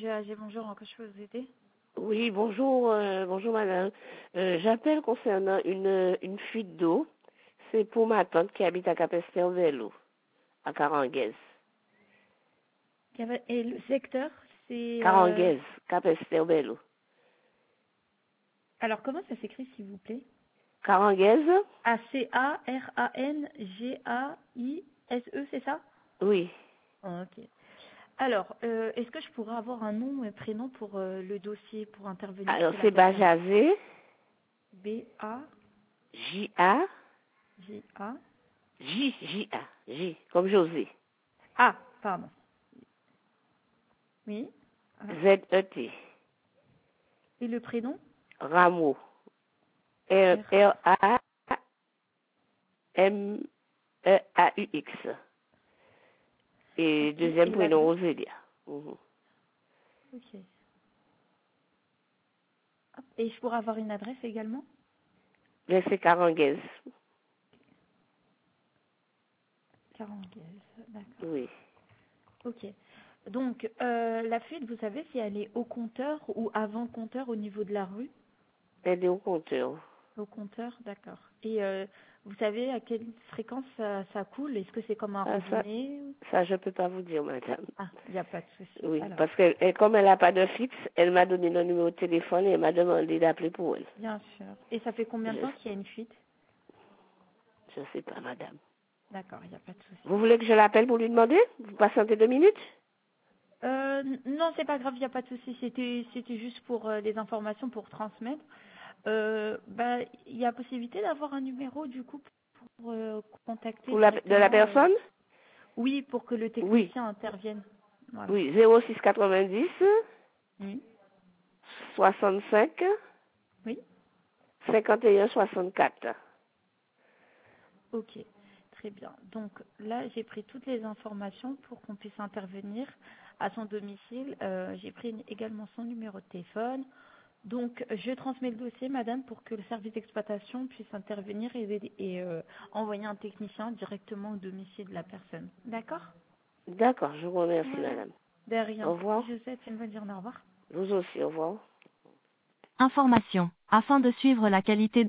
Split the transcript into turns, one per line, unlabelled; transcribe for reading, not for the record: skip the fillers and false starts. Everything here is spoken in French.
GAG, bonjour, en quoi je peux vous aider?
Oui, bonjour, bonjour madame. J'appelle concernant une fuite d'eau. C'est pour ma tante qui habite à Capesterre-Vélo, à Caranguez.
Et le secteur, c'est...
Caranguez, Capesterre-Vélo.
Alors, comment ça s'écrit, s'il vous plaît?
Caranguez?
A-C-A-R-A-N-G-A-I-S-E, c'est ça?
Oui.
Ah, ok. Alors, est-ce que je pourrais avoir un nom et prénom pour le dossier, pour intervenir
Alors
si la
c'est
personne...
Bajazé,
B-A-J-A...
J-A, J-J-A, J, comme José.
Ah, pardon. Oui. Ah.
Z-E-T,
Et le prénom?
Rameau,
R.
R-A-M-E-A-U-X. Et
Ok.
deuxième
Et
prénom,
l'adresse?
Rosélia. Mhm.
Ok. Hop. Et je pourrais avoir une adresse également?
Mais c'est Caranguez.
42, d'accord.
Oui.
Ok. Donc, la fuite, vous savez si elle est au compteur ou avant compteur au niveau de la rue?
Elle est au compteur.
Au compteur, d'accord. Et vous savez à quelle fréquence ça coule? Est-ce que c'est comme un
Ah,
robinet?
ça, je peux pas vous dire, madame.
Ah, il n'y a pas de souci.
Oui,
Alors,
parce que comme elle n'a pas de fixe, elle m'a donné le numéro de téléphone et elle m'a demandé d'appeler pour elle.
bien sûr. Et ça fait combien de
Je
temps qu'il y a une fuite?
sais pas, madame.
D'accord, il n'y a pas de souci.
Vous voulez que je l'appelle pour lui demander? Vous patientez 2 minutes?
Non, c'est pas grave, il n'y a pas de souci. C'était juste pour les informations pour transmettre. Bah, il y a possibilité d'avoir un numéro du coup pour contacter
Pour de la
directement.
personne?
Oui, pour que le
Oui.
technicien intervienne. Voilà.
Oui, 0690
Oui.
65
Oui.
51 64.
Ok. Très bien. Donc là, j'ai pris toutes les informations pour qu'on puisse intervenir à son domicile. J'ai pris également son numéro de téléphone. Donc, je transmets le dossier, madame, pour que le service d'exploitation puisse intervenir et envoyer un technicien directement au domicile de la personne. D'accord?
D'accord, je vous remercie,
Voilà.
madame.
De
Au
rien.
revoir.
Je vous souhaite une bonne journée. Au revoir.
Vous aussi, au revoir.
Information. Afin de suivre la qualité